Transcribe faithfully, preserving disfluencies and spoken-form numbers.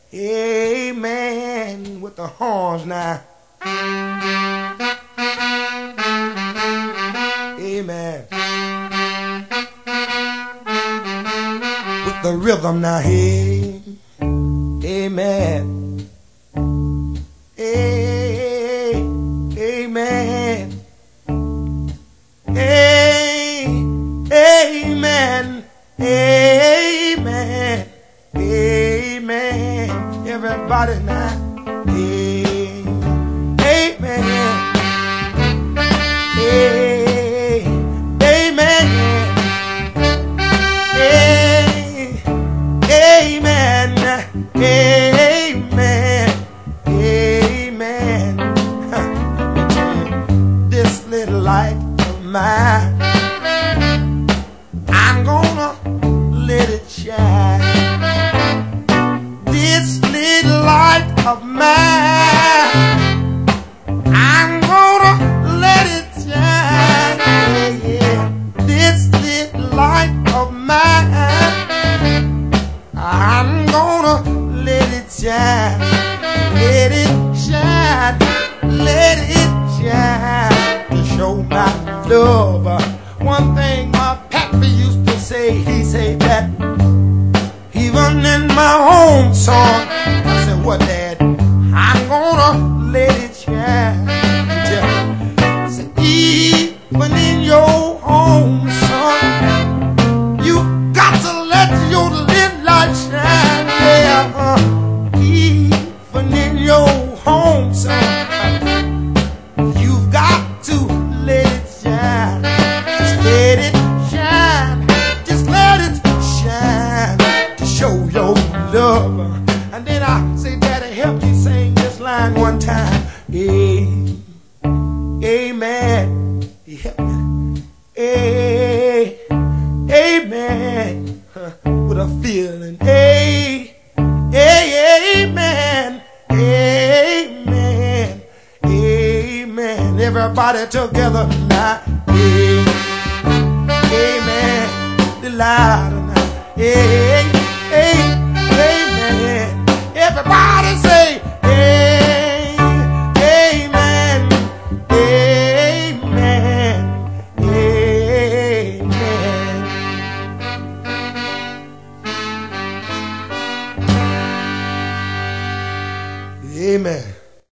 Amen. With the horns now. Amen. With the rhythm now. Hey. Amen. Hey. Amen. Hey. Amen. Amen. Amen. Everybody now. Hey. Amen. Hey. Amen. Hey. Amen. Amen. Amen. This little light of mine, I'm gonna let it shine. This little light of mine, I'm gonna let it shine. Yeah, yeah. This little light of mine, I'm gonna let it shine. Let it shine. Let it shine to show my love. One thing my pappy used to say, he said that even in my home song, I said, what, Dad? I'm gonna let it shine. I said, even in your home, son, you got to let your little light shine. Yeah, uh, even in your home, son, you've got to let it shine. Just let it shine. Just let it shine to show your love. And then I say, Daddy, help me sing this line one time. Hey, amen. He helped me. Hey, amen. Huh, with a feeling. Hey, hey, amen. Amen. Amen. Everybody together now. Hey, amen. The louder now. Hey, hey, amen. Everybody say, hey, amen. Amen. Amen. Amen.